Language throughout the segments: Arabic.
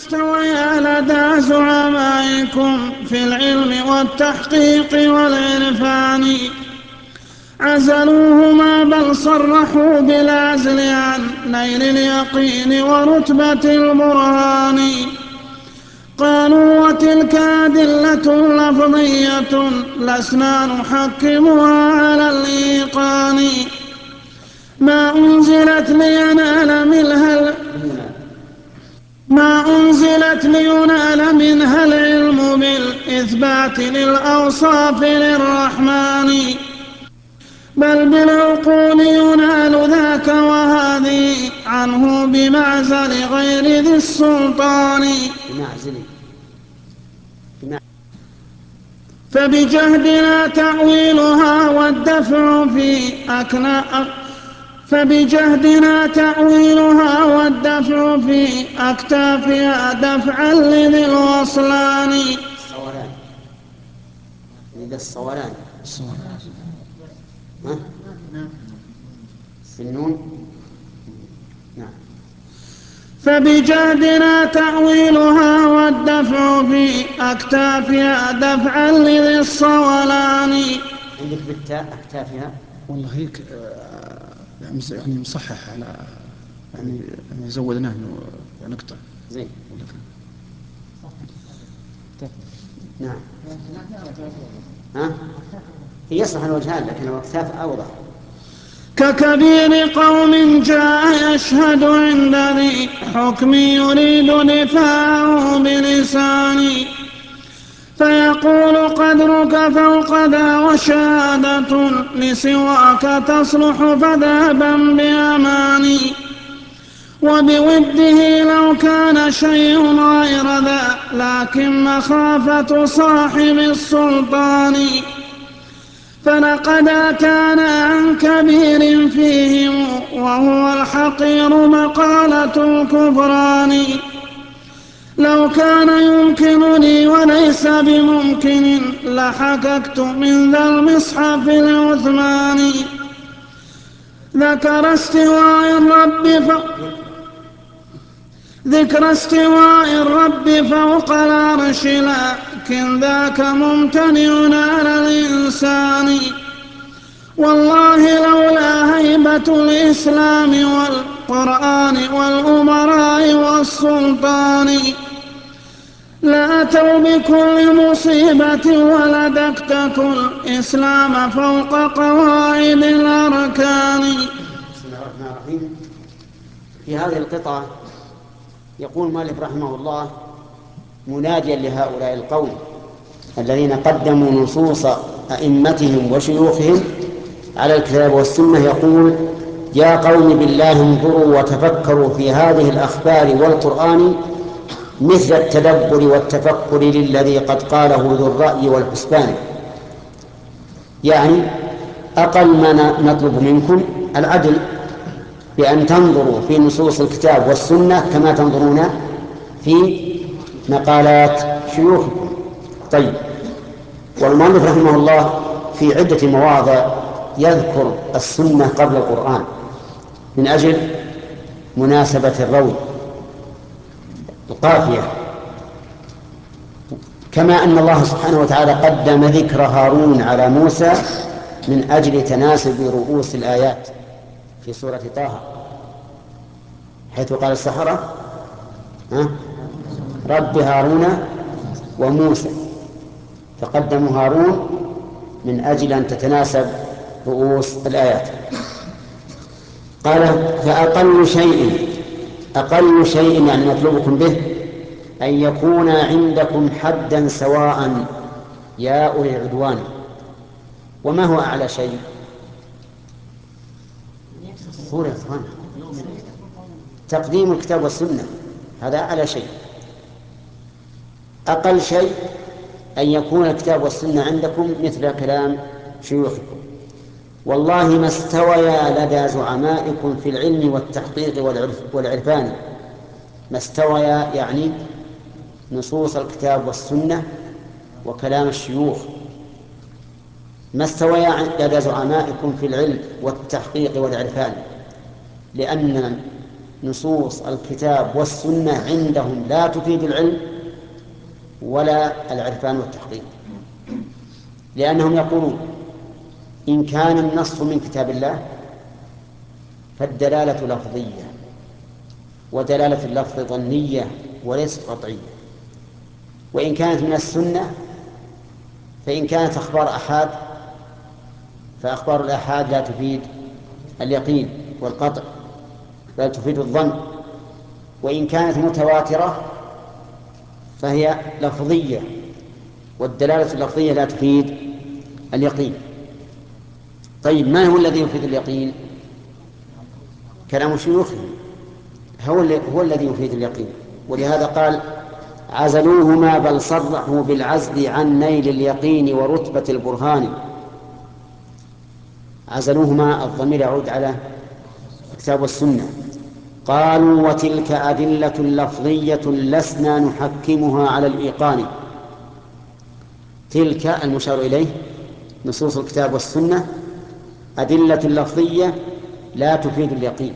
استويا لدى زعمائكم في العلم والتحقيق والعرفان عزلوهما بل صرحوا بالعزل عن نيل اليقين ورتبة البرهان قالوا وتلك أدلة لفظية لسنا نحكمها على الإيقان ما أنزلت لينال منها العلم بالإثبات للأوصاف للرحمن بل بالعقول ينال ذاك وهذه عنه بمعزل غير ذي السلطان فبجهدنا تأويلها والدفع في أكتافها دفعا لذي الوصلان الصولان النون. نعم. فبجهدنا تأويلها والدفع في أكتافها دفعا لذي الصولان. عندك بالتاء أكتافها والله هيك يعني مصحح على يعني زودناه نقطة زين. نعم. هي يصلح الوجهان لكن الأكتاف أوضح. ككبير قوم جاء يشهد عند ذي حكم يريد دفاعه بلساني فيقول قدرك فوق ذا وشهادة لسواك تصلح فذهبا بأماني وبوده لو كان شيء غير ذا لكن مخافة صاحب السلطان فلقد أتانا عن كبير فيهم وهو الحقير مقالة الكفران لو كان يمكنني وليس بممكن لحككت من ذا المصحف العثماني ذكر استواء الرب فوق العرش لكن ذاك ممتنع على الإنسان والله لولا هيبة الإسلام والقرآن والأمراء والسلطان لأتوا بكل مصيبة ولدكت كل إسلام فوق قواعد الأركان. بسم الله الرحمن الرحيم. في هذه القطعة يقول المؤلف رحمه الله مناديا لهؤلاء القوم الذين قدموا نصوص أئمتهم وشيوخهم على الكتاب والسنة يقول يا قوم بالله انظروا وتفكروا في هذه الأخبار والقرآن مثل التدبر والتفكر للذي قد قاله ذو الرأي والحسبان يعني أقل ما نطلب منكم العدل بأن تنظروا في نصوص الكتاب والسنة كما تنظرون في مقالات شيوخكم. طيب، والمؤلف رحمه الله في عدة مواضع يذكر السنة قبل القرآن من أجل مناسبة الروي القافية كما أن الله سبحانه وتعالى قدم ذكر هارون على موسى من أجل تناسب رؤوس الآيات في سورة طه حيث قال السحرة رب هارون وموسى فقدموا هارون من أجل أن تتناسب رؤوس الآيات. قال فأقل شيء يعني نطلبكم به أن يكون عندكم حدا سواء يا أولي العدوان. وما هو أعلى شيء؟ تقديم الكتاب والسنة هذا أعلى شيء. أقل شيء أن يكون الكتاب والسنة عندكم مثل كلام شيوخكم. والله ما استويا لدى زعمائكم في العلم والتحقيق والعرفان. ما استويا يعني نصوص الكتاب والسنة وكلام الشيوخ ما استويا لدى زعمائكم في العلم والتحقيق والعرفان لأن نصوص الكتاب والسنة عندهم لا تفيد العلم ولا العرفان والتحقيق، لأنهم يقولون إن كان النص من كتاب الله فالدلالة لفظية، ودلالة اللفظ ظنية وليست قطعية. وإن كانت من السنة فإن كانت أخبار أحاد فأخبار الآحاد لا تفيد اليقين والقطع بل تفيد الظن. وإن كانت متواترة فهي لفظية، والدلالة اللفظية لا تفيد اليقين. طيب ما هو الذي يفيد اليقين؟ كلام شيوخهم هو الذي يفيد اليقين. ولهذا قال عزلوهما بل صرحوا بالعزل عن نيل اليقين ورتبة البرهان. عزلوهما الضمير يعود على الكتاب والسنة. قالوا وتلك أدلة لفظية لسنا نحكمها على الإيقان. تلك المشار إليه نصوص الكتاب والسنة أدلة لفظية لا تفيد اليقين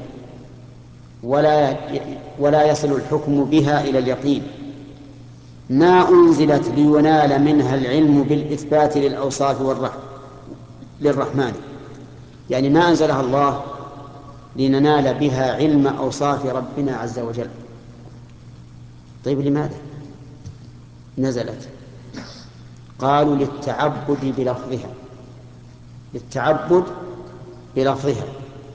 ولا يصل الحكم بها إلى اليقين، ما أنزلت لينال منها العلم بالإثبات للأوصاف للرحمن. يعني ما أنزلها الله لننال بها علم أوصاف ربنا عز وجل. طيب لماذا نزلت؟ قالوا للتعبد بلفظها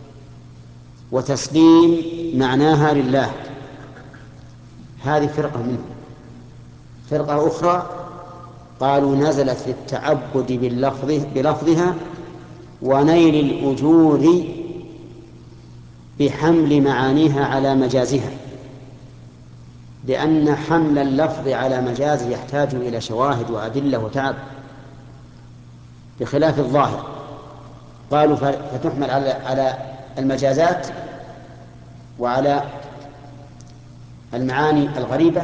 وتسليم معناها لله. هذه فرقة منهم. فرقة أخرى قالوا نزلت للتعبد بلفظها ونيل الأجور بحمل معانيها على مجازها، لأن حمل اللفظ على مجازه يحتاج إلى شواهد وأدلة وتعب بخلاف الظاهر. قالوا فتحمل على المجازات وعلى المعاني الغريبة،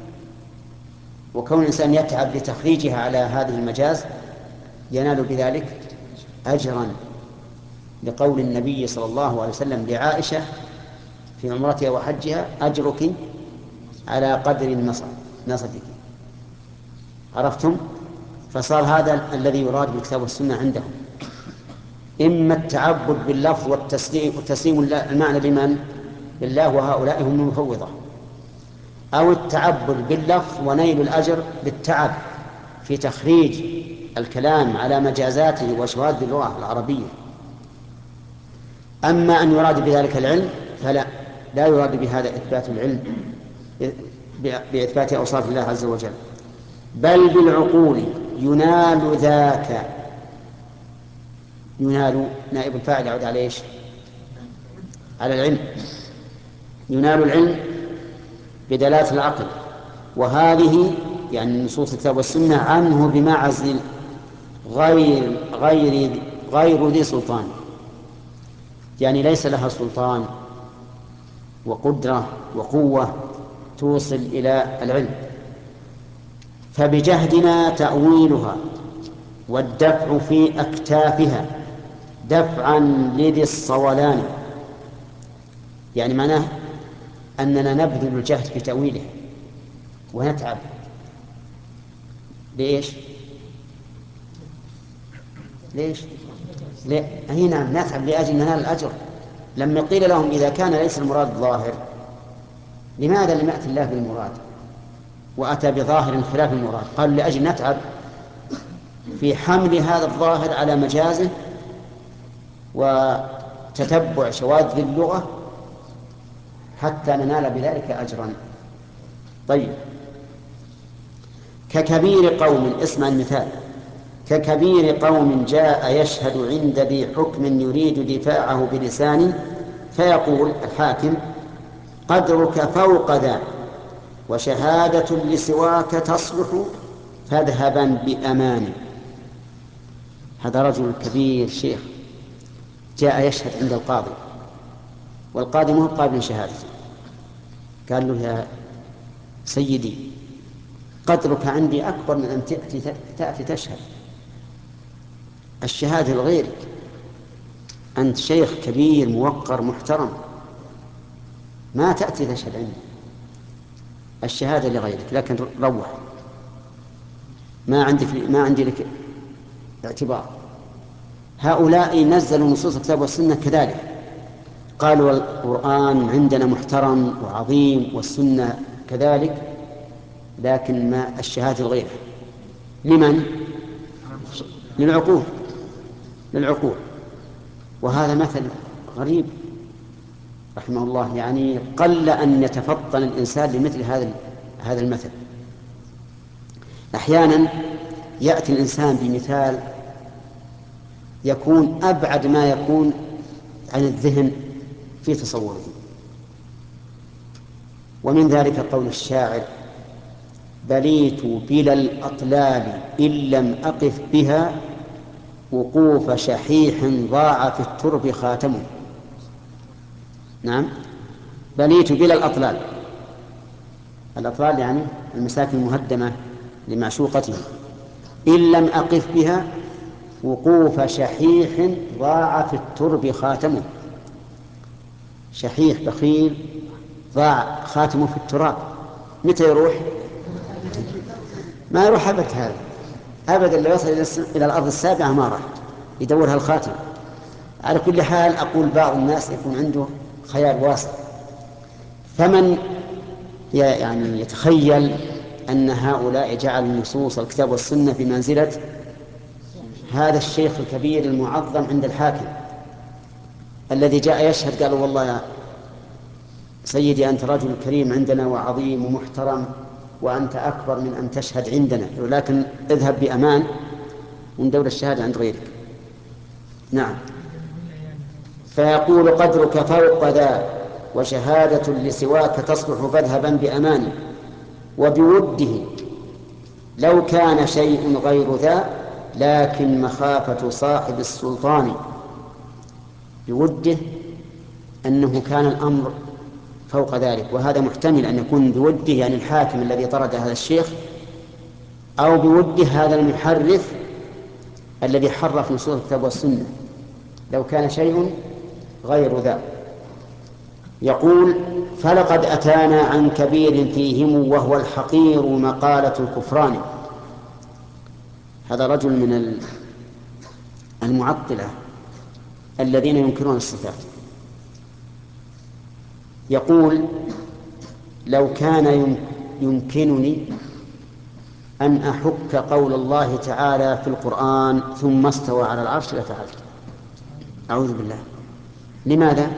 وكون الإنسان يتعب لتخريجها على هذه المجاز ينال بذلك أجرا، لقول النبي صلى الله عليه وسلم لعائشة في عمرتها وحجها أجرك على قدر نصبك. عرفتم؟ فصار هذا الذي يراد بالكتاب والسنة عندهم، إما التعبد باللفظ والتسليم المعنى لمن؟ لله، وهؤلاء هم المفوضة، أو التعبد باللفظ ونيل الأجر بالتعب في تخريج الكلام على مجازاته وشواذ اللغة العربية. أما أن يراد بذلك العلم لا يراد بهذا إثبات العلم بإثبات أوصاف الله عز وجل، بل بالعقول ينال ذاك. ينال نائب الفاعل يعود على إيش؟ على العلم. ينال العلم بدلالة العقل، وهذه يعني نصوص الكتاب والسنة عنه بمعزل غير ذي سلطان، يعني ليس لها سلطان وقدرة وقوة توصل إلى العلم. فبجهدنا تأويلها والدفع في أكتافها دفعا لذي الصولان. يعني معناه أننا نبذل الجهد في تأويله ونتعب. ليش؟ أي نعم نتعب لأجل ننال الأجر. لما قيل لهم إذا كان ليس المراد ظاهر لماذا لم يأتي الله بالمراد وأتى بظاهر خلاف المراد؟ قالوا لأجل نتعب في حمل هذا الظاهر على مجازه وتتبع شواذ اللغة حتى ننال بذلك أجرا. طيب ككبير قوم، اسمع المثال، ككبير قوم جاء يشهد عند ذي حكم يريد دفاعه بلسانه فيقول الحاكم قدرك فوق ذا وشهادة لسواك تصلح فاذهبا بأمان. هذا رجل كبير شيخ جاء يشهد عند القاضي، والقاضي ما هو قابل شهادته. قال له يا سيدي قدرك عندي أكبر من أن تأتي تشهد، الشهادة لغيرك، أنت شيخ كبير موقر محترم، ما تأتي تشهد عندي، الشهادة لغيرك، لكن روح، ما عندي لك اعتبار. هؤلاء نزلوا نصوص الكتاب والسنة كذلك، قالوا القرآن عندنا محترم وعظيم والسنة كذلك، لكن ما الشهادة لغيره. لمن؟ للعقول. وهذا مثل غريب رحمه الله، يعني قل أن يتفطن الإنسان لمثل هذا المثل. أحيانا يأتي الإنسان بمثال يكون أبعد ما يكون عن الذهن في تصوره، ومن ذلك قول الشاعر: بليت بلا الأطلال إن لم أقف بها، وقوف شحيح ضاع في الترب خاتمه. نعم، بليت بلا الأطلال، الأطلال يعني المساكن المهدمة لمعشوقته، إن لم أقف بها وقوف شحيح ضاع في الترب خاتمه. شحيح بخيل ضاع خاتمه في التراب، متى يروح؟ ما يروح أبد، هذا أبدا لو يصل إلى الأرض السابعة ما راح يدورها الخاتم. على كل حال، أقول بعض الناس يكون عنده خيال واسع، فمن يعني يتخيل أن هؤلاء جعلوا نصوص الكتاب والسنة بمنزلة هذا الشيخ الكبير المعظم عند الحاكم الذي جاء يشهد، قالوا والله يا سيدي أنت رجل كريم عندنا وعظيم ومحترم، وأنت أكبر من أن تشهد عندنا، ولكن اذهب بأمان وندور الشهادة عند غيرك. نعم، فيقول قدرك فوق ذا، وشهادة لسواك تصلح فاذهبا بأمان، وبوده لو كان شيء غير ذا، لكن مخافة صاحب السلطان. بوده أنه كان الأمر فوق ذلك، وهذا محتمل أن يكون بوده يعني الحاكم الذي طرد هذا الشيخ، أو بوده هذا المحرف الذي حرف نصوص الكتاب والسنة، لو كان شيء غير ذا. يقول: فلقد أتانا عن كبير فيهم وهو الحقير مقالة الكفران. هذا رجل من المعطلة الذين ينكرون الصفات. يقول: لو كان يمكنني أن أحك قول الله تعالى في القرآن ثم استوى على العرش لفعلت. أعوذ بالله. لماذا؟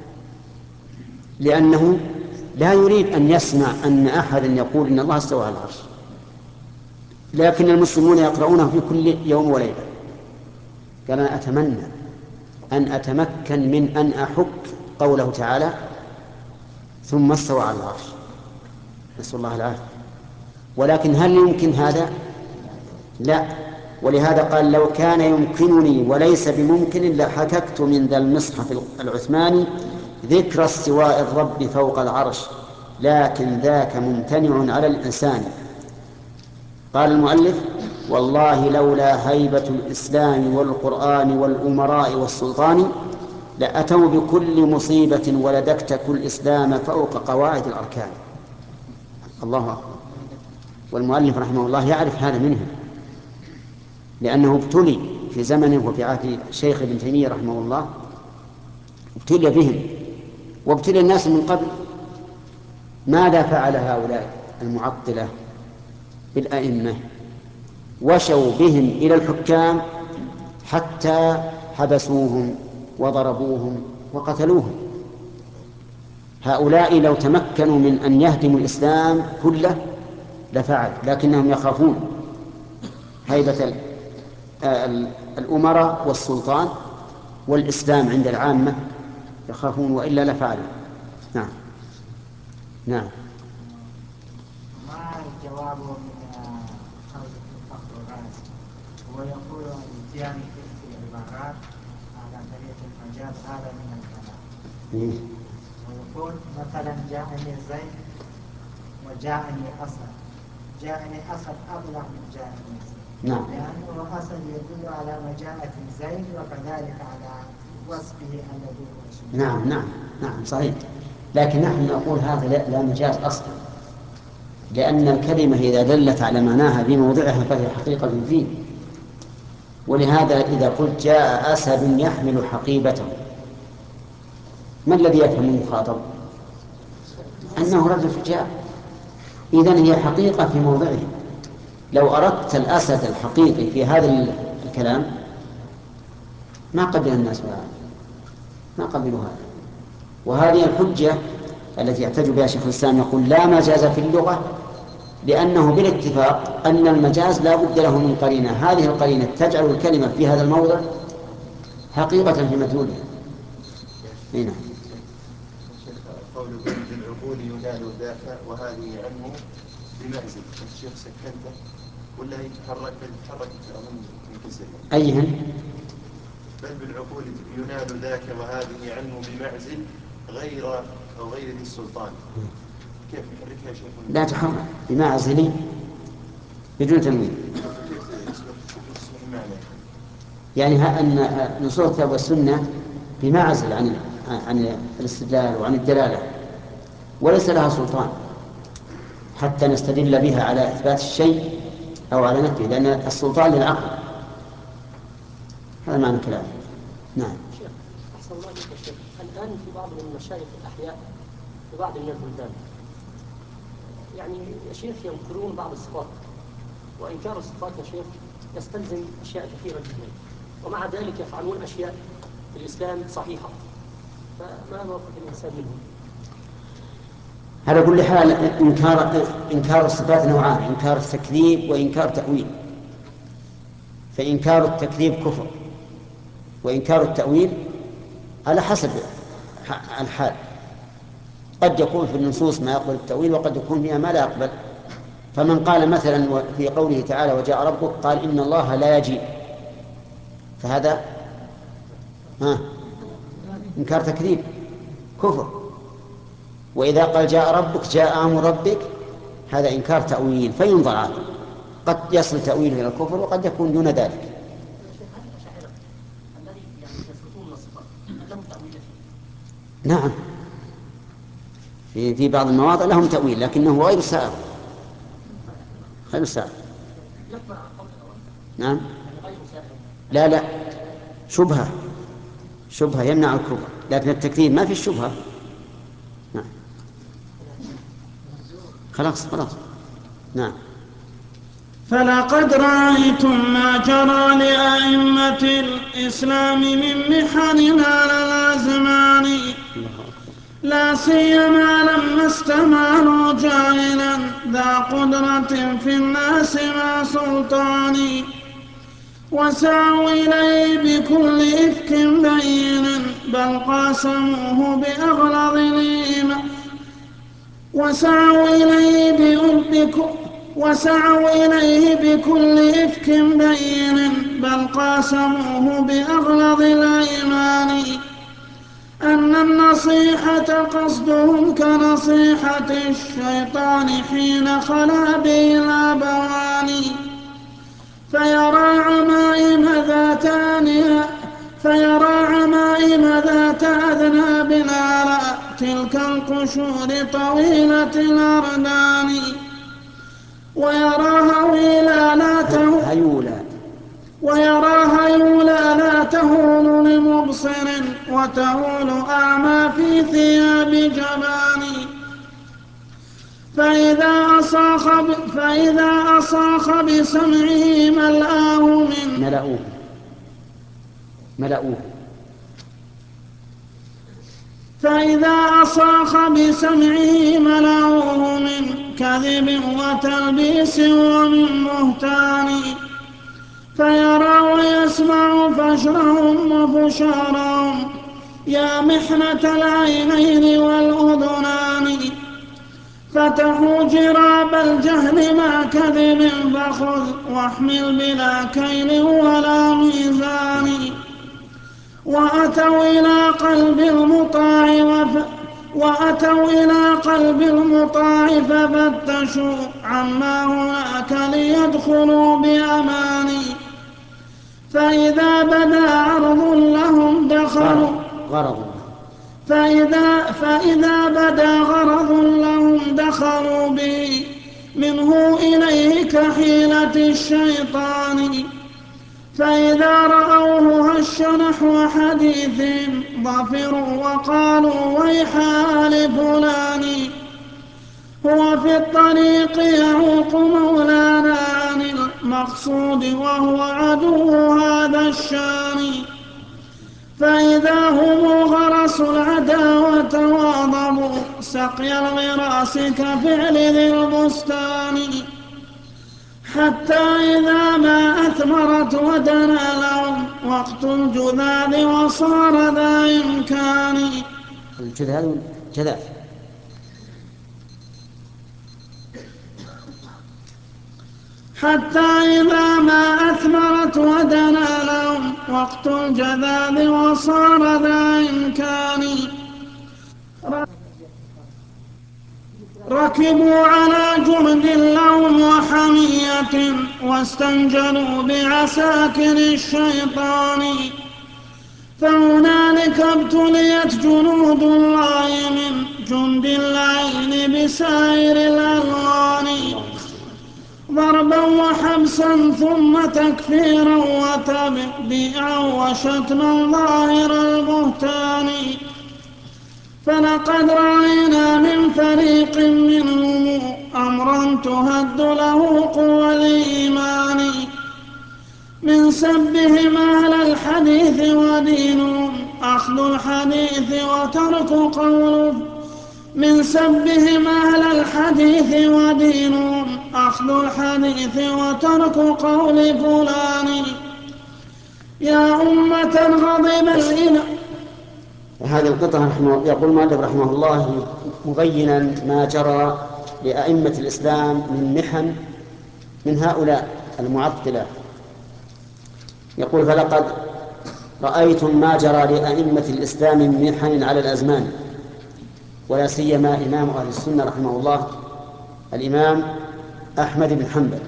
لأنه لا يريد أن يسمع أن أحدا يقول إن الله استوى على العرش، لكن المسلمون يقرؤونه في كل يوم وليلة. قال: أنا أتمنى أن أتمكن من أن أحك قوله تعالى ثم استوى على العرش، نسأل الله العافية. ولكن هل يمكن هذا؟ لا. ولهذا قال: لو كان يمكنني وليس بممكن لحككت من ذا المصحف العثماني ذكر استواء الرب فوق العرش، لكن ذاك ممتنع على الإنسان. قال المؤلف: والله لولا هيبة الإسلام والقرآن والأمراء والسلطان لأتوا بكل مصيبة ولدكتكوا الإسلام فوق قواعد الأركان. الله أكبر. والمؤلف رحمه الله يعرف هذا منهم، لأنه ابتلي في زمنه وفي عهد شيخ ابن تيمية رحمه الله، ابتلي بهم وابتلي الناس من قبل. ماذا فعل هؤلاء المعطلة بالأئمة؟ وشوا بهم إلى الحكام حتى حبسوهم وضربوهم وقتلوهم. هؤلاء لو تمكنوا من أن يهدموا الإسلام كله لفعل، لكنهم يخافون هيبة الأمراء والسلطان والإسلام عند العامة، يخافون، وإلا لفعلوا. نعم. نعم. ما الجواب من خالد الفخر الرازي؟ هو يقول الاتيان في العبارات على طريقة المجاز هذا من الكلام. ويقول مثلا جاءني زيد وجاءني أسد، جاءني أسد أبلغ من جاءني زيد. نعم. لأنه أسد يدل على مجاءة زيد وكذلك على وصفه الذي هو. نعم نعم نعم صحيح. لكن نحن نقول هذا لا مجاز أصلا، لأن الكلمة إذا دلت على معناها في موضعها فهي حقيقة فيه. ولهذا إذا قلت جاء أسد يحمل حقيبته، ما الذي يفهم المخاطب؟ أنه رجل شجاع، إذن هي حقيقة في موضعه. لو أردت الأسد الحقيقي في هذا الكلام ما قبل الناس ما قبلوا هذا. وهذه الحجة التي يحتج بها شيخ الإسلام، يقول لا مجاز في اللغة، لأنه بالاتفاق أن المجاز لا بد له من قرينة، هذه القرينة تجعل الكلمة في هذا الموضع حقيقة في مدلولها. هنا قول بالعقول ينال ذاك وهذه عنه بمعزل، الشيخ سكنته ولا يتحرك أظن منكسر. أيهن؟ بل بالعقول ينال ذاك وهذه عنه بمعزل غير ذي السلطان. كيف نحركها يا شيخ؟ لا تحرك بمعزل بدون تنوين. يعني أن نصوص الكتاب والسنة بمعزل عن الاستدلال وعن الدلالة، وليس لها سلطان حتى نستدل بها على إثبات الشيء أو على نفيه، لأن السلطان للعقل. هذا معنى الكلام. نعم. شيخ أحسن الله عليك يا شيخ، الآن في بعض من المشايخ الأحياء في بعض من البلدان يعني يا شيخ ينكرون بعض الصفات، وإنكار الصفات يا شيخ يستلزم أشياء كثيرة جدا، ومع ذلك يفعلون أشياء في الإسلام صحيحة، فما موقف الإنسان منهم؟ على كل حال إنكار الصفات نوعان: إنكار التكذيب وإنكار تأويل. فإنكار التكذيب كفر، وإنكار التأويل على حسب الحال، قد يكون في النصوص ما يقبل التأويل وقد يكون فيها ما لا يقبل. فمن قال مثلا في قوله تعالى وجاء ربك قال إن الله لا يجيء، فهذا إنكار تكذيب كفر. وإذا قال جاء ربك جاء أمر ربك هذا إنكار تأويل، فينظر عنه، قد يصل تأويله إلى الكفر وقد يكون دون ذلك. نعم، في بعض المواضع لهم تأويل لكنه غير سائغ، غير سائغ. نعم، لا شبهة يمنع الكفر، لكن التكذيب ما في الشبهة. نعم. خلاص. نعم. فلقد رأيتم ما جرى لأئمة الإسلام من محن على الأزمان، لا سيما لما استمالوا جاهلا ذا قدرة في الناس مع سلطان، وسعوا إليه بكل إفك بين بل قاسموه بأغلظ الإيمان، وسعوا إليه بكل إفك بين بل قاسموه بأغلظ الأيمان، أن النصيحة قصدهم كنصيحة الشيطان حين خلا به الأبوان، فيرى عمائم ذات أذناب على تلك القشور طويلة الأردان، ويراها يولى لا تهون لمبصر وتهول أعمى في ثياب جبان، فإذا أصاخ بسمعه ملأوه من كذب وتلبيس ومن بهتان، فيرى ويسمع فشرهم وفشارهم يا محنة العينين والأذنان، فتحوا جراب الجهل مع كذب فخذ واحمل بلا كيل ولا ميزان، وأتوا إلى قلب المطاع ففتشوا عما هناك ليدخلوا بأمان، فإذا بدا عرض لهم دخلوا فإذا بدا غرض لهم دخلوا به منه إليه كحيلة الشيطان. فإذا رأوه هش نحو حديث ظفروا وقالوا ويحا لفلان هو في الطريق يعوق مولانا عن المقصود وهو عدو هذا الشان. فإذا هم غرسوا العداوة وضبوا سقي الغراس كفعل ذي البستان. حتى إذا ما أثمرت ودنا لهم وقت الجذاذ وصار ذا إمكان. الجذاذ حتى إذا ما أثمرت ودنا لهم وقت الجذاذ وصار ذا إمكان. ركبوا على جهد لهم وحمية واستنجلوا بعساكر الشيطان. فهنالك ابتليت جنود الله من جند اللعين بسائر الألوان ضربا وحبسا ثم تكفيرا وتبديعا وشتما ظاهر البهتان. فلقد رأينا من فريق منهم أمرا تهد له قوى الإيمان من سبهم أهل الحديث ودينهم أخذ الحديث وترك قوله من سبهم أهل الحديث ودينهم أخذ الحديث وترك قول فلان. يا أمة غضب الإله. هذه القطعة يقول المؤلف رحمه الله مبينا ما جرى لأئمة الإسلام من محن من هؤلاء المعطلة. يقول فلقد رأيتم ما جرى لأئمة الإسلام من محن على الأزمان ولا سيما إمام أهل السنة رحمه الله الإمام أحمد بن حنبل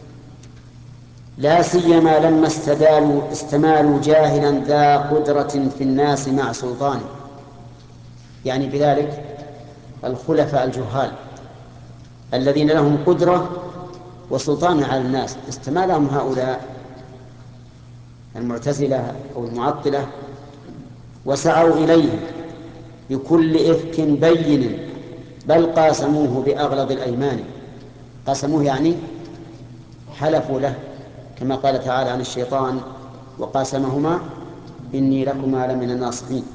لا سيما لما استمالوا جاهلا ذا قدرة في الناس مع سلطانه، يعني بذلك الخلفاء الجهال الذين لهم قدرة وسلطان على الناس استمالهم هؤلاء المعتزلة أو المعطلة وسعوا إليه بكل إفك بين بل قاسموه بأغلظ الأيمان. قاسموه يعني حلفوا له كما قال تعالى عن الشيطان وقاسمهما إني لكما لمن الناصحين.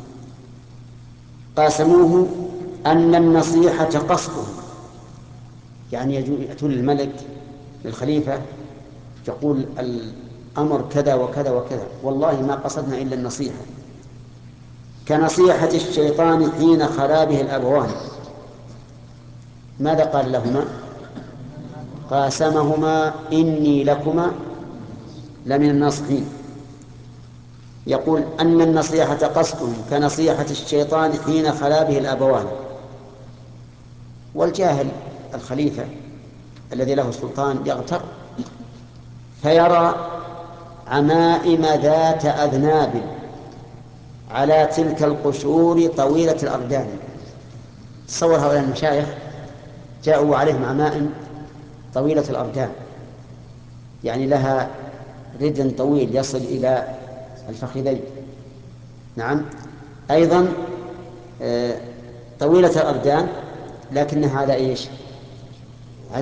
قاسموه أن النصيحة قصدهم، يعني يأتون الملك للخليفة يقول الأمر كذا وكذا وكذا والله ما قصدنا إلا النصيحة، كنصيحة الشيطان حين خلا به الأبوان. ماذا قال لهما؟ قاسمهما إني لكما لمن الناصحين. يقول أن النصيحة قصدهم كنصيحة الشيطان حين خلا به الأبوان. والجاهل الخليفة الذي له سلطان يغتر فيرى عمائم ذات أذناب على تلك القشور طويلة الأردان. تصور هؤلاء المشايخ جاءوا عليهم عمائم طويلة الأردان، يعني لها ردن طويل يصل إلى الفخذين. نعم، أيضا طويلة الأردان لكنها على إيش؟ على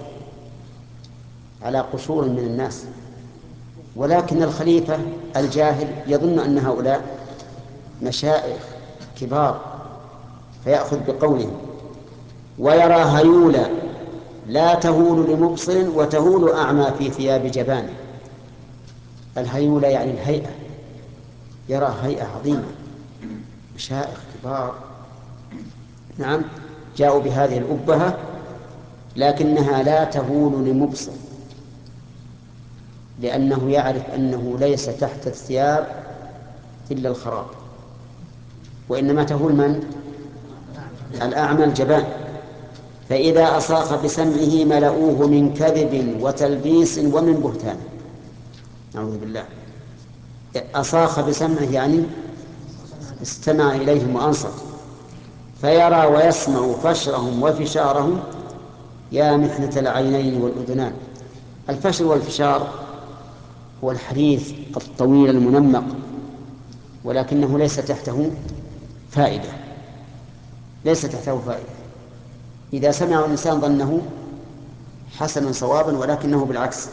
قشور من الناس. ولكن الخليفة الجاهل يظن أن هؤلاء مشائخ كبار فيأخذ بقولهم ويرى هيولا لا تهول لمبصر وتهول أعمى في ثياب جبان. الهيولة يعني الهيئة، يرى هيئة عظيمة مشائخ كبار نعم جاءوا بهذه الأبهة لكنها لا تهول لمبصر، لأنه يعرف أنه ليس تحت الثياب إلا الخراب، وإنما تهول من؟ الأعمى الجبان. فإذا أصاخ بسمعه ملؤوه من كذب وتلبيس ومن بهتان. نعوذ بالله. أصاخ بسمعه يعني استمع إليهم وأنصت، فيرى ويسمع فشرهم وفشارهم يا محنة العينين والأذنان. الفشر والفشار هو الحديث الطويل المنمق، ولكنه ليس تحته فائدة، ليس تحته فائدة. إذا سمع الإنسان ظنه حسنا صوابا، ولكنه بالعكس.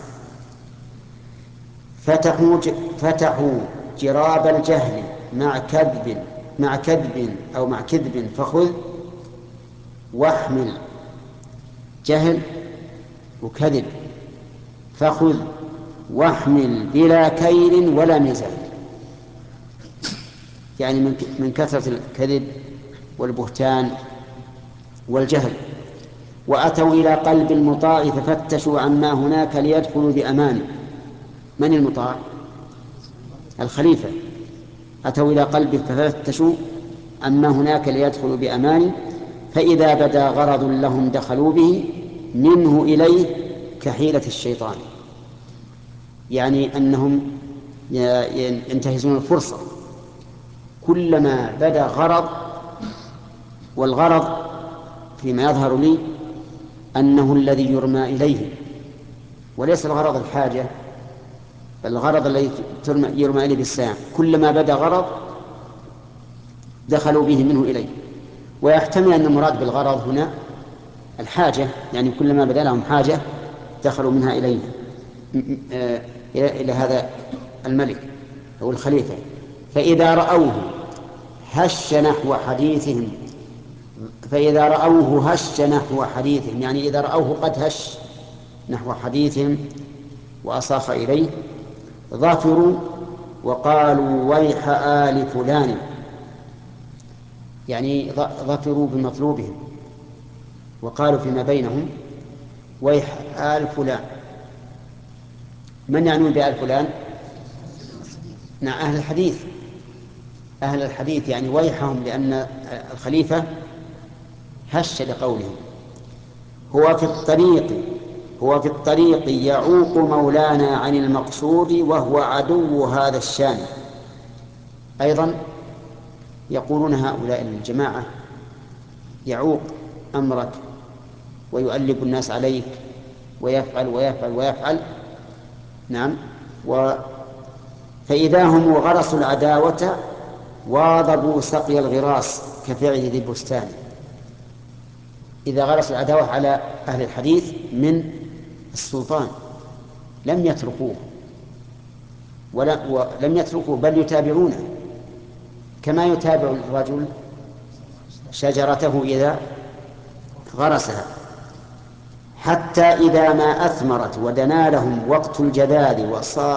فتحوا جراب الجهل مع كذب أو مع كذب فخذ، واحمل جهل وكذب فخذ واحمل بلا كيل ولا ميزان. يعني من كثرة الكذب والبهتان والجهل. وأتوا إلى قلب المطاع ففتشوا عما هناك ليدخلوا بأمان. من المطاع؟ الخليفة. أتوا إلى قلبه ففتشوا عما هناك ليدخلوا بأمان، فإذا بدا غرض لهم دخلوا به منه إليه كحيلة الشيطان. يعني أنهم ينتهزون الفرصة كلما بدا غرض، والغرض فيما يظهر لي أنه الذي يرمى إليه، وليس الغرض الحاجة، بل الغرض الذي يرمى إليه بالسام. كلما بدا غرض دخلوا به منه إليه. ويحتمل أن المراد بالغرض هنا الحاجة، يعني كلما بدا لهم حاجة دخلوا منها إليه، إلى هذا الملك أو الخليفة. فإذا رأوه هش نحو حديثهم، يعني إذا رأوه قد هش نحو حديثهم وأصاخ إليه ظفروا وقالوا ويح آل فلان، يعني ظفروا بمطلوبهم وقالوا فيما بينهم ويح آل فلان. من يعنون بآل فلان؟ أهل الحديث، يعني ويحهم، لأن الخليفة هش لقولهم. هو في الطريق يعوق مولانا عن المقصود وهو عدو هذا الشان. أيضا يقولون هؤلاء الجماعة يعوق أمرك ويؤلب الناس عليك ويفعل ويفعل ويفعل. نعم. فإذا هم غرسوا العداوة واظبوا سقي الغراس كفعل ذي البستان. إذا غرسوا العداوة على أهل الحديث من السلطان لم يتركوه، ولم يتركوه بل يتابعونه كما يتابع الرجل شجرته إذا غرسها، حتى إذا ما أثمرت ودنا لهم وقت الجذاذ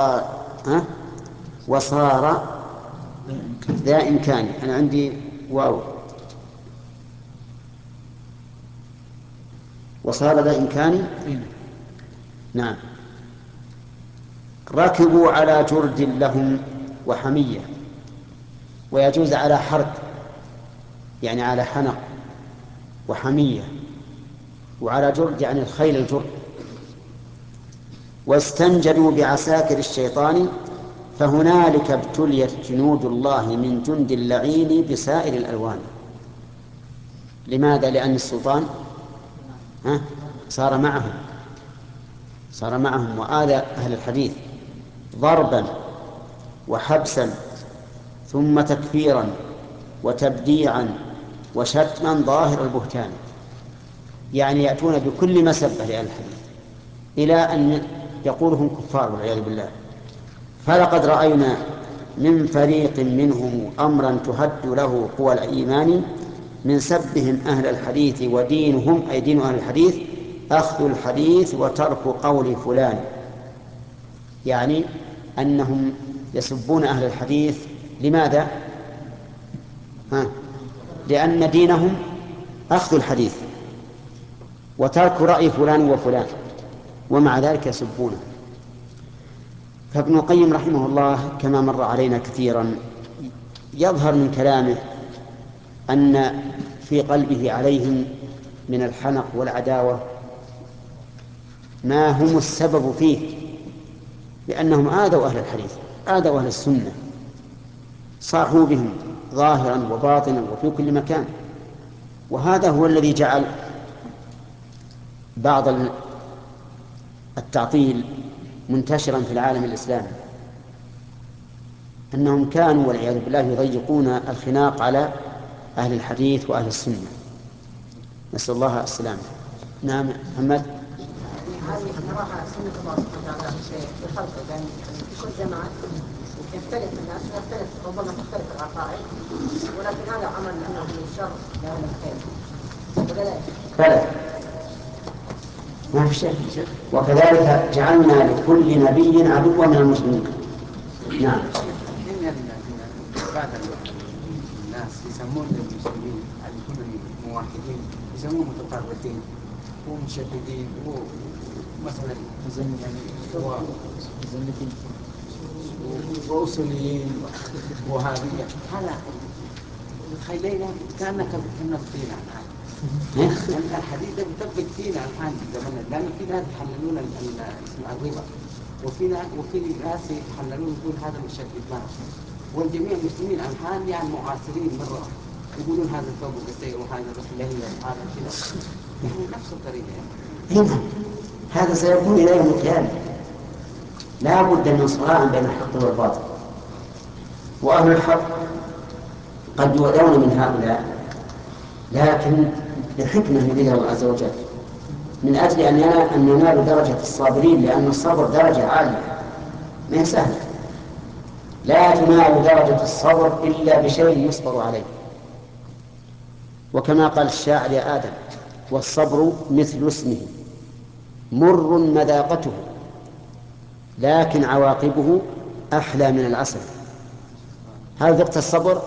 وصار ذا إمكان. أنا عندي واو، وصار ذا إمكان. نعم. ركبوا على جرد لهم وحمية، ويجوز على حرد، يعني على حنق وحمية، وعلى جرد يعني الخيل الجرد. واستنجدوا بعساكر الشيطان فهنالك ابتليت جنود الله من جند اللعين بسائر الألوان. لماذا؟ لأن السلطان صار معهم وآذى أهل الحديث ضربا وحبسا ثم تكفيرا وتبديعا وشتما ظاهر البهتان. يعني يأتون بكل مسبة لأهل الحديث إلى أن يقولهم كفار والعياذ بالله. فلقد رأينا من فريق منهم أمرا تهد له قوى الإيمان من سبهم أهل الحديث ودينهم، أي دين أهل الحديث، أخذ الحديث وترك قول فلان. يعني أنهم يسبون أهل الحديث. لماذا؟ لأن دينهم أخذ الحديث وترك رأي فلان وفلان، ومع ذلك يسبونه. فابن القيم رحمه الله كما مر علينا كثيرا يظهر من كلامه أن في قلبه عليهم من الحنق والعداوة ما هم السبب فيه، لأنهم آذوا أهل الحديث، آذوا أهل السنة، صاحوا بهم ظاهرا وباطنا وفي كل مكان. وهذا هو الذي جعل بعض التعطيل منتشرا في العالم الإسلامي، أنهم كانوا والعياذ بالله يضيقون الخناق على أهل الحديث وأهل السنة، نسأل الله السلامة. نعم محمد. هذه نراها سنة الله سبحانه وتعالى في خلقه، يعني في كل زمان يختلف الناس ويختلف، ربما تختلف العقائد، ولكن هذا عمل انه من الشر لا من الخير. بلى ما في شك. وكذلك جعلنا لكل نبي عدوا من المسلمين. نعم. إن بعض الناس يسمون المسلمين أن يكونوا موحدين يسمون متطرفين ومشددين ومثلا وأصوليين وهابية. هذا خلينا كأنك بتنفينا الآن. الحديث ده بيثبت فينا الآن في زماننا، لأن في ناس يحللون الربا، وفي ناس يحللون يقول هذا مشدد معه، والجميع المسلمين الآن يعني معاصرين مرة يقولون هذا ثوب قصير وهذا رحلة وهذا كذا، يعني نفس الطريقة يعني. هنا هذا سيكون إلى يوم القيامة، لا بد من صراع بين الحق والباطل، وأهل الحق قد يؤذون من هؤلاء، لكن بحكمة يريدها الله عز وجل، من أجل أن ينالوا درجة الصابرين، لأن الصبر درجة عالية ما هي سهلة، لا تنال درجة الصبر إلا بشيء يصبر عليه. وكما قال الشاعر: يا آدم والصبر مثل اسمه مر مذاقته لكن عواقبه أحلى من العسل. هل ذقت الصبر؟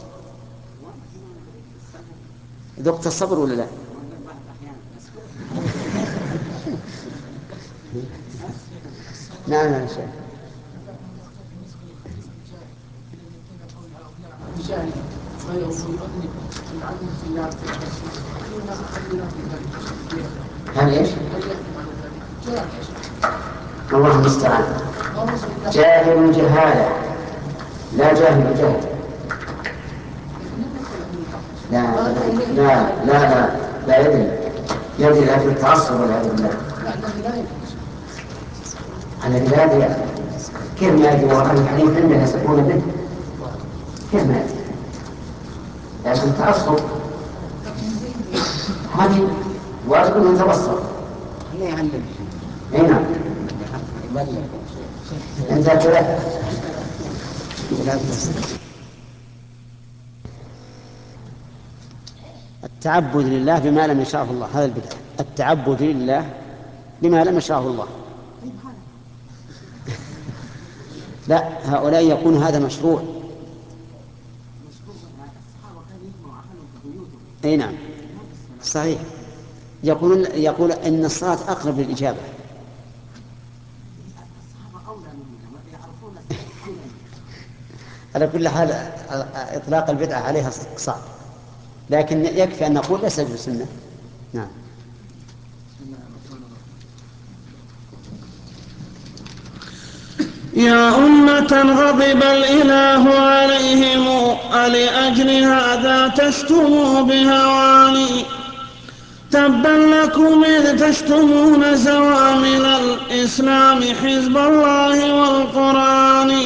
ذقت الصبر ولا لا؟ نعم يا شيخ. هل ايش؟ الله المستعان. جاهل جهالة، لا جاهل جهل. لا لا لا لا لا يدري لكن التعصب والعياذ بالله. الذي لا يدري كيف ما يدري وأهل الحديث عندنا يسبون به؟ كيف ما يدري؟ لكن التعصب هذه واجب أن يتبصر. خليه يعلم. أي نعم. أنت كذا. التعبد لله بما لم يشاءه الله، هذا البدع. التعبد لله بما لم يشاءه الله. لا، هؤلاء يكون هذا مشروع. اي نعم صحيح. يقول ان الصلاة اقرب للاجابة. على كل حال اطلاق البدعة عليها صعب، لكن يكفي ان نقول ليس بسنة. نعم. يا أمة غضب الإله عليهم ألأجل هذا تشتموا بهواني تبا لكم إذ تشتمون زوامل الإسلام حزب الله والقرآن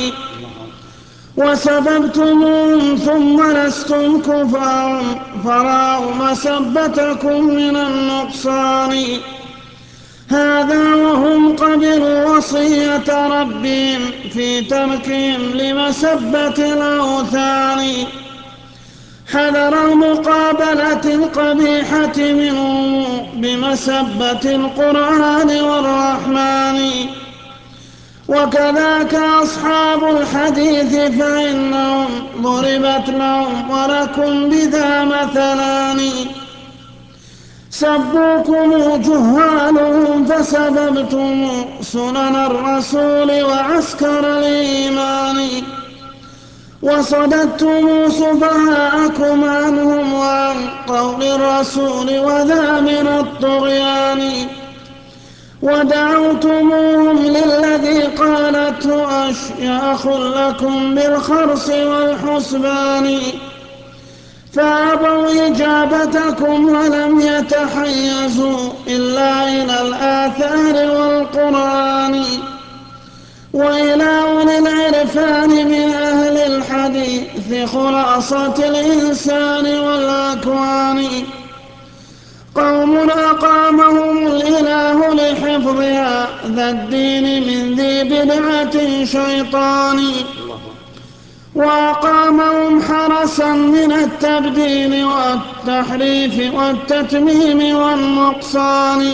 وسببتموهم ثم لستم كفار فراوا مسبتكم من النقصان هذا وهم قبلوا وصية ربهم في تركهم لمسبة الأوثان حذروا مقابلة القبيحة منهم بمسبة القرآن والرحمن وكذاك أصحاب الحديث فإنهم ضربت لهم ولكم بذا مثلان سبوكم جهالهم فسببتم سنن الرسول وعسكر الإيمان وصددتم سفهاءكم عنهم وعن قول الرسول وذا من الطغيان ودعوتموهم للذي قالته أشياخ لكم بالخرص والحسبان فأبوا إجابتكم ولم يتحيزوا إلا إلى الآثار والقرآن وإلى أولي العرفان من أهل الحديث خلاصة الإنسان والأكوان. قوم أقامهم الإله لحفظ هذا الدين من ذي بدعة شيطان وأقامهم حرسا من التبديل والتحريف والتتميم والنقصان.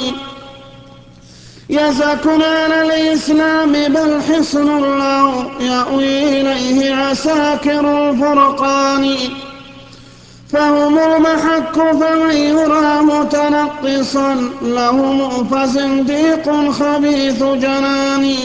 يزكون على الإسلام بل حصن له يأوي إليه عساكر الفرقان. فهم المحك فمن يرى متنقصا لهم فزنديق خبيث جنان.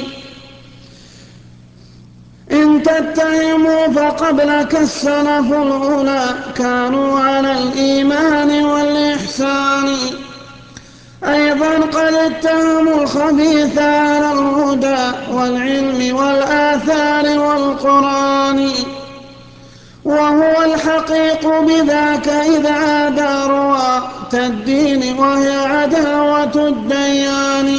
إن تتهموا فقبلك السلف الأولى كانوا على الإيمان والإحسان. أيضا قد اتهموا الخبيث على الهدى والعلم والآثار والقرآن. وهو الحقيق بذاك إذا عاد رواة الدين وهي عداوة الديان.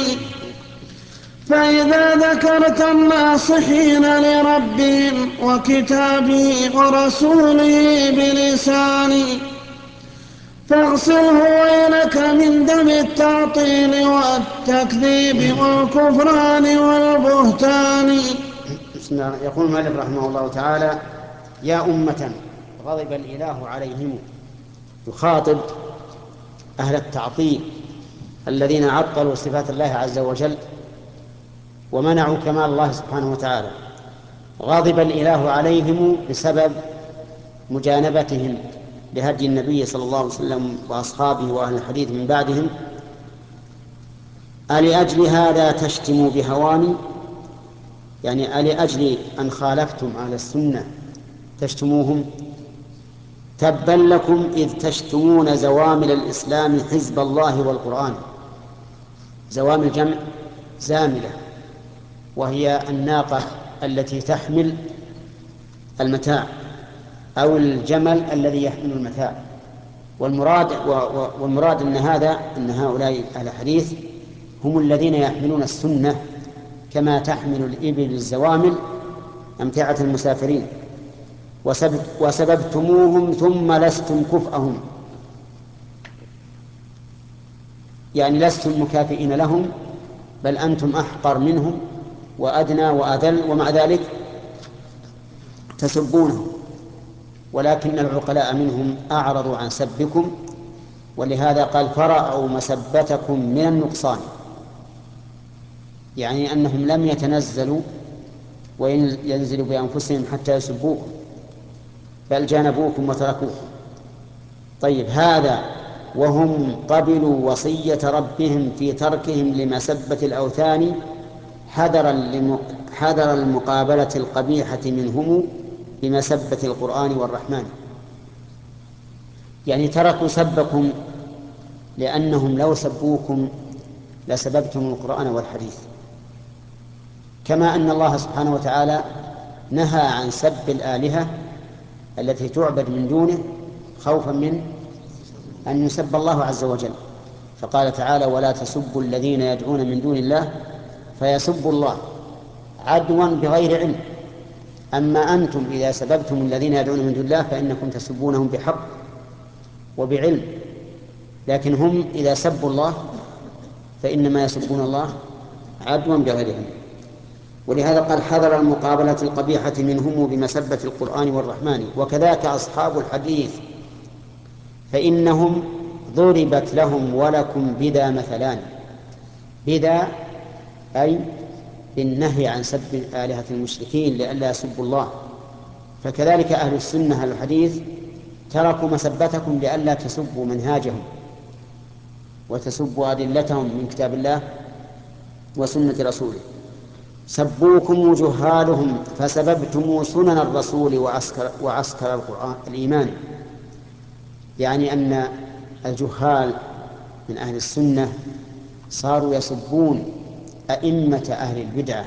فإذا ذكرت الناصحين لربهم وكتابه ورسوله بلسان فاغسله ويلك من دم التعطيل والتكذيب والكفران والبهتان. يقول المؤلف رحمه الله تعالى: يا أمة غضب الإله عليهم. يخاطب أهل التعطيل الذين عطلوا صفات الله عز وجل ومنعوا كمال الله سبحانه وتعالى. غضب الإله عليهم بسبب مجانبتهم لهدي النبي صلى الله عليه وسلم وأصحابه وأهل الحديث من بعدهم. ألأجل هذا تشتموا بهواني، يعني ألأجل أن خالفتم أهل السنة تشتموهم؟ تبا لكم إذ تشتمون زوامل الإسلام حزب الله والقرآن. زوامل جمع زاملة، وهي الناقة التي تحمل المتاع أو الجمل الذي يحمل المتاع. والمراد أن هؤلاء أهل الحديث هم الذين يحملون السنة كما تحمل الإبل الزوامل أمتعة المسافرين. وسببتموهم ثم لستم كفءهم، يعني لستم مكافئين لهم، بل أنتم أحقر منهم وأدنى وأذل، ومع ذلك تسبونهم. ولكن العقلاء منهم أعرضوا عن سبكم، ولهذا قال: فرأوا مسبتكم من النقصان، يعني أنهم لم يتنزلوا وينزلوا بأنفسهم حتى يسبوكم، بل جانبوكم وتركوكم. طيب، هذا وهم قبلوا وصية ربهم في تركهم لمسبة الأوثان حذر المقابلة القبيحة منهم بمسبة القرآن والرحمن. يعني تركوا سبكم لأنهم لو سبوكم لسببتم القرآن والحديث. كما أن الله سبحانه وتعالى نهى عن سب الآلهة التي تعبد من دونه خوفا من أن يسب الله عز وجل، فقال تعالى: ولا تسبوا الذين يدعون من دون الله فيسبوا الله عدوا بغير علم. أما أنتم إذا سببتم الذين يدعون من دون الله فإنكم تسبونهم بحق وبعلم، لكن هم إذا سبوا الله فإنما يسبون الله عدوا بغير علم. ولهذا قال: حذر المقابلة القبيحة منهم بمسبة القرآن والرحمن. وكذاك أصحاب الحديث فإنهم ضربت لهم ولكم بذا مثلان. بذا أي بالنهي عن سب آلهة المشركين لئلا يسبوا الله. فكذلك أهل السنة الحديث تركوا مسبتكم لئلا تسبوا منهاجهم وتسبوا أدلتهم من كتاب الله وسنة رسوله. سبوكم جهالهم فسببتم سنن الرسول وعسكر القرآن الإيمان. يعني أن الجهال من أهل السنة صاروا يسبون أئمة أهل البدعة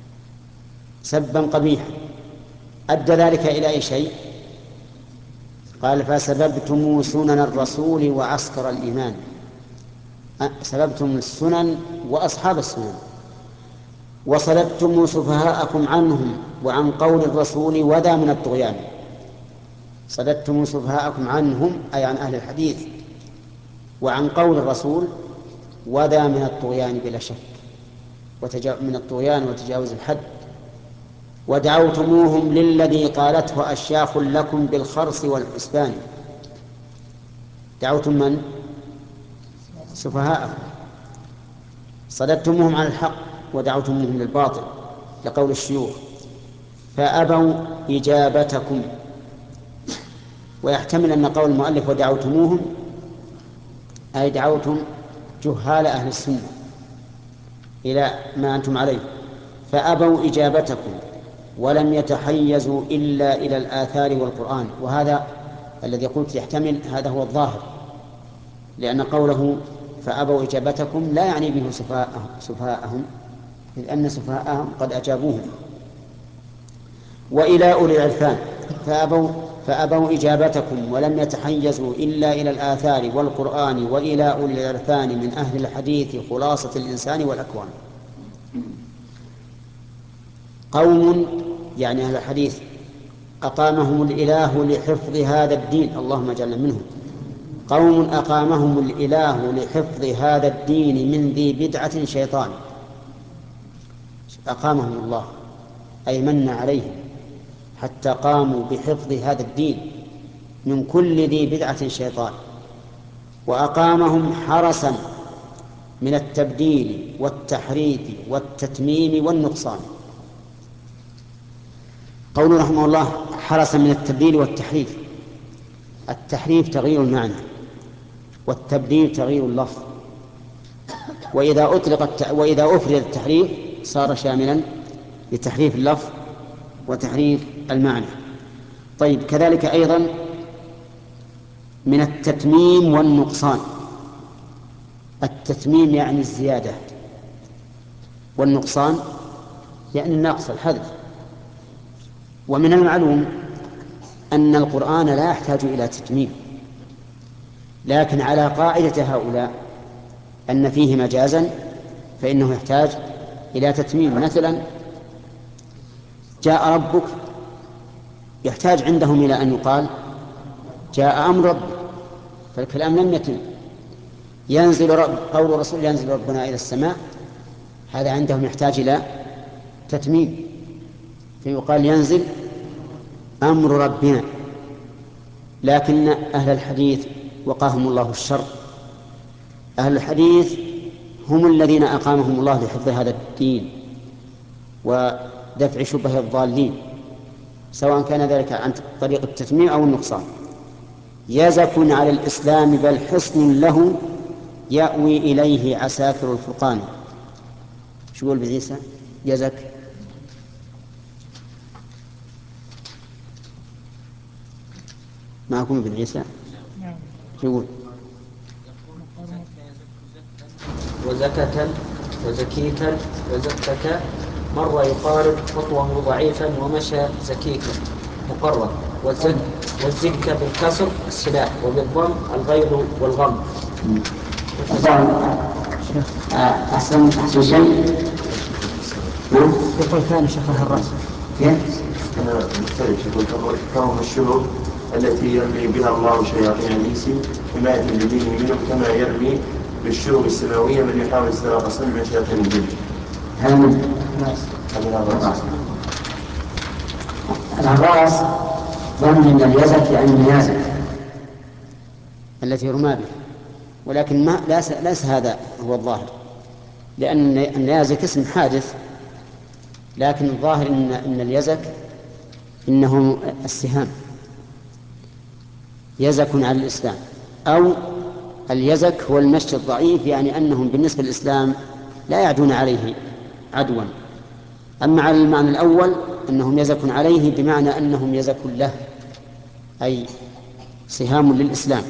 سبا قبيحا. أدى ذلك إلى أي شيء؟ قال فسببتم سنن الرسول وعسكر الإيمان. سببتم السنن وأصحاب السنن، وصلبتم سفهاءكم عنهم وعن قول الرسول وذا من الطغيان. صددتم سفهاءكم عنهم أي عن أهل الحديث، وعن قول الرسول وذا من الطغيان بلا شك، من الطغيان وتجاوز الحد. ودعوتموهم للذي قالته أشياخ لكم بالخرص والحسبان. دعوتم من؟ سفهاءكم. صددتموهم عن الحق ودعوتموهم للباطل لقول الشيوخ فأبوا إجابتكم. ويحتمل أن قول المؤلف ودعوتموهم أي دعوتم جهال أهل السنة إلى ما أنتم عليه، فأبوا إجابتكم ولم يتحيزوا إلا إلى الآثار والقرآن. وهذا الذي قلت يحتمل هذا هو الظاهر، لأن قوله فأبوا إجابتكم لا يعني به سفهاءهم، إذ أن سفهاءهم قد أجابوهم. وإلى أولي العرفان فأبوا إجابتكم ولم يتحيزوا إلا إلى الآثار والقرآن وإلى أولي العرفان من أهل الحديث خلاصة الإنسان والأكوان. قوم يعني أهل الحديث أقامهم الإله لحفظ هذا الدين، اللهم اجعلنا منهم. قوم أقامهم الإله لحفظ هذا الدين من ذي بدعة شيطان. أقامهم الله أي من عليهم حتى قاموا بحفظ هذا الدين من كل ذي بدعة شيطان. وأقامهم حرسا من التبديل والتحريف والتتميم والنقصان. قوله رحمه الله حرسا من التبديل والتحريف. التحريف تغيير المعنى، والتبديل تغيير اللفظ. وإذا أفرد التحريف صار شاملا لتحريف اللفظ وتحريف المعنى. طيب كذلك أيضا من التتميم والنقصان. التتميم يعني الزيادة، والنقصان يعني النقص الحذف. ومن المعلوم أن القرآن لا يحتاج إلى تتميم، لكن على قاعدة هؤلاء أن فيه مجازا فإنه يحتاج إلى تتميم. مثلا جاء ربك، يحتاج عندهم إلى أن يقال جاء أمر ربك، فالكلام لم يتم. قول الرسول ينزل ربنا إلى السماء، هذا عندهم يحتاج إلى تتميم، فيقال ينزل أمر ربنا. لكن أهل الحديث وقاهم الله الشر، أهل الحديث هم الذين أقامهم الله لحفظ هذا الدين ودفع شبه الضالين، سواء كان ذلك عن طريق التتميم أو النقصان. يزك على الإسلام بل حصن له يأوي إليه عساكر الفرقان. شو يقول بعيسى؟ يزك معكم ابن عيسى يقول وزكة وزكيتا وزكك مر يقارب خطوه ضعيفا ومشى زكيكا مقرب. والزك بالكسر السلاح وبالضم الغيظ والغم. أحسن شيء يقول ثاني شفاه الرأس كيف؟ أنا مختلف. يقول كون الشرور التي يرمي بها الله شياطين الإنس حماية لدينه منهم كما يرمي بالشرور السماوية من يحاول استراق صنع من شياطين الجن. الراس ضمن من اليزك يعني اليازك التي رمى به، ولكن ليس هذا هو الظاهر، لأن اليازك اسم حادث، لكن الظاهر إن اليزك إنه السهام، يزك على الإسلام. أو اليزك هو المشي الضعيف، يعني أنهم بالنسبة للإسلام لا يعدون عليه عدوا. أما على المعنى الأول أنهم يزك عليه بمعنى أنهم يزك له، أي سهام للإسلام.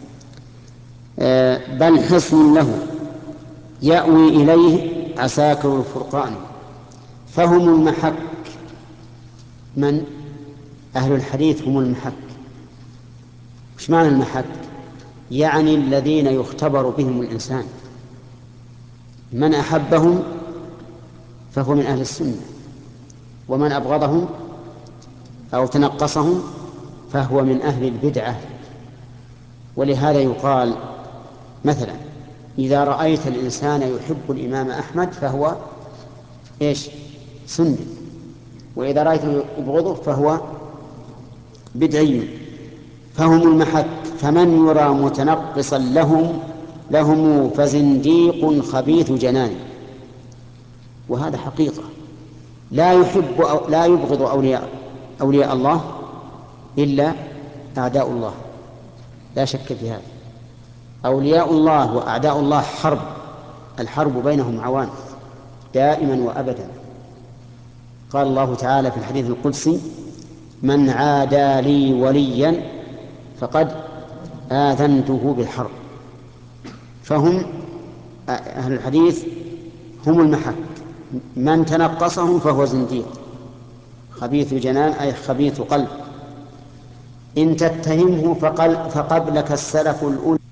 بل حصن له يأوي إليه عساكر الفرقان. فهم المحك. من؟ أهل الحديث هم المحك، وش معنى المحك؟ يعني الذين يختبر بهم الإنسان، من أحبهم فهو من أهل السنة، ومن أبغضهم أو تنقصهم فهو من أهل البدعة. ولهذا يقال مثلا إذا رأيت الإنسان يحب الإمام أحمد فهو إيش؟ سني، وإذا رأيته يبغضه فهو بدعي. فهم المحك، فمن يرى متنقصا لهم فزنديق خبيث جنان. وهذا حقيقة، لا يحب أو لا يبغض أولياء الله إلا أعداء الله، لا شك في هذا. أولياء الله وأعداء الله حرب، الحرب بينهم عوان دائما وأبدا. قال الله تعالى في الحديث القدسي: من عادى لي وليا فقد آذنته بالحرب. فهم أهل الحديث هم المحك، من تنقصهم فهو زنديق خبيث جنان، أي خبيث قلب. إن تتهمه فقبلك السلف الأولى